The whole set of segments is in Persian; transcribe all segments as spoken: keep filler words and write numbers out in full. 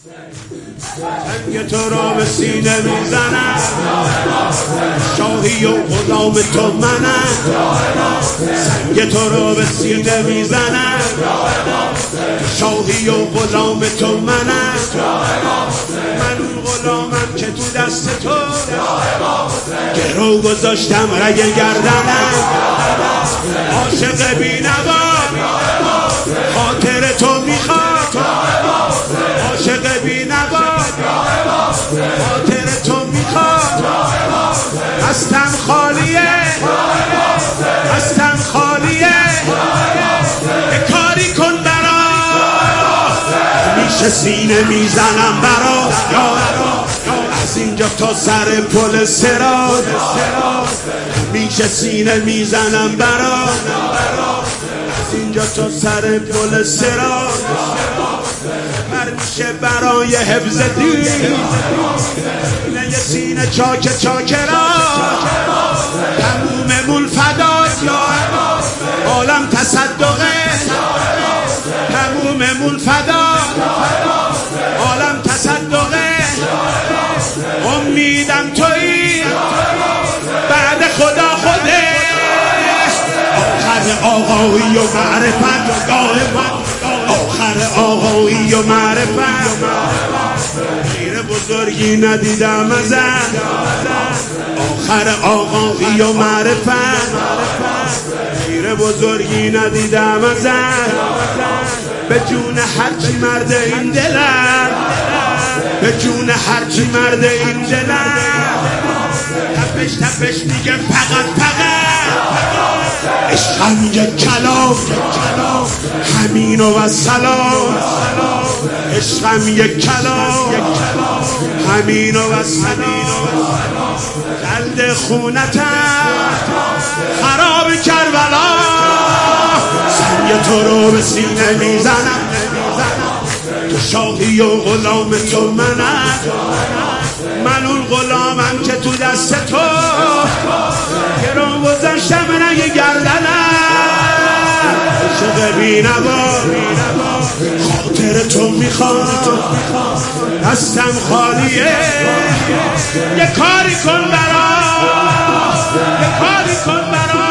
سنگ تو را به سینه میزنم، شاهی و غلام تو منم. سنگ تو را به سینه میزنم، شاهی و غلام تو منم. من اون غلامم که تو دست تو گرو گذاشتم رگ گردنم. عاشق بی‌نوا خاطر تو میخواد، عاشق بی‌نوا خاطر تو میخواد. هستم خالیه، هستم خالیه، یه کاری کن برا. میشه سینه میزنم برا، از اینجا تا سر پل صراط. میشه سینه میزنم برا، از اینجا تا سر پل صراط. هر میشه برای حفظ دین، نه یه سینه چاک چاکرا. تموممون فدای عالم تصدقه، تموممون فدا عالم تصدقه. امیدم تویی بعد خدا خوده، آخر آقایی و معرفت، آخر آقایی و معرفت. غیر بزرگی ندیدم ازت، آخر آقایی و معرفت. غیر بزرگی ندیدم ازت. به جون هرچی مرد این دلم، به جون هرچی مرد این دلم. تپش تپش میگه فقط فقط عشقم یک کلام، همین و سلام. عشقم یک کلام، همین و سلام. جلد خونتم خراب کربلا. سنگ تو رو به سینه میزنم، تو شاهی و غلام تو منم. من اون غلامم که تو دست تو گرو گذاشتم رگ گردنم. عاشق بی‌نوا خاطر تو میخواد، دستم خالیه. یه کاری کن برا، یه کاری کن برا.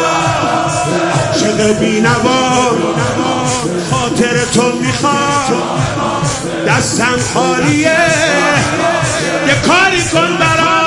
عاشق بی‌نوا خاطر تو میخواد، دستم خالیه. یه کاری کن برا.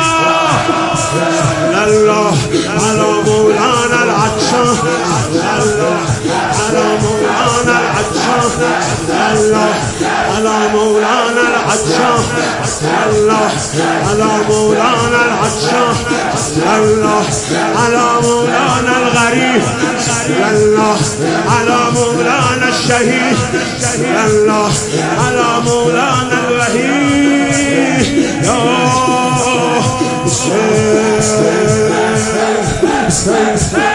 الله علی مولانا العطشان، الله علی مولانا العطشان، الله علی مولانا العطشان، الله علی مولانا العطشان، الله علی مولانا الغریب، الله علی مولانا الشهید، الله علی مولانا الوحید. یا حسین